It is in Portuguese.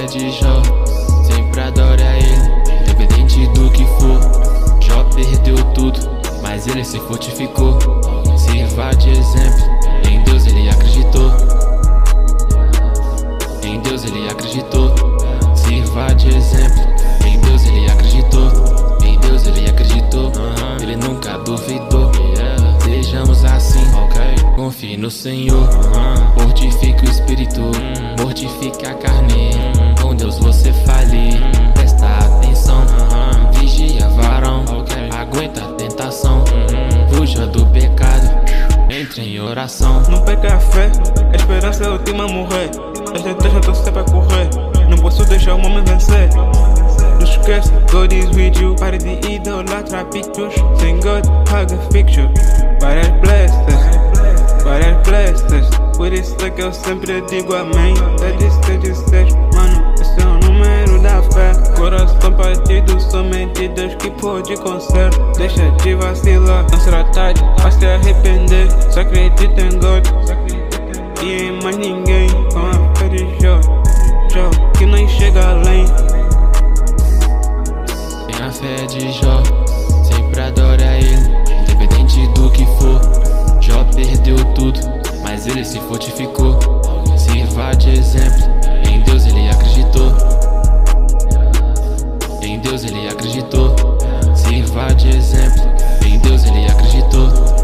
de Jó, sempre adora ele, independente do que for. Jó perdeu tudo, mas ele se fortificou. Sirva de exemplo, em Deus ele acreditou. Em Deus ele acreditou. Sirva de exemplo, em Deus ele acreditou. Em Deus ele acreditou, ele nunca duvidou. Sejamos assim, confie no Senhor. Mortifique o espírito, mortifique a carne. Com Deus você fale, presta atenção. Vigia, varão, aguenta a tentação. Fuja do pecado, entre em oração. Não perca a fé, a esperança é a última a morrer. As tentações estão sempre a correr, não posso deixar o momento vencer. Não esquece, God is with you. Pare de idolatrar pictures. Sem God, paga fiction. Várias blessings. Por isso é que eu sempre digo amém. 36, mano, esse é o número da fé. Coração partido, somente Deus que pode consertar. Deixa de vacilar, não será tarde, vai se arrepender. Só acredita em God e em mais ninguém. Com a fé de Jó, que não chega além. Tem a fé de Jó, sempre adora ele, independente do que for. Jó perdeu tudo, mas ele se fortificou. Sirva de exemplo, em Deus ele acreditou. Em Deus ele acreditou. Sirva de exemplo, em Deus ele acreditou.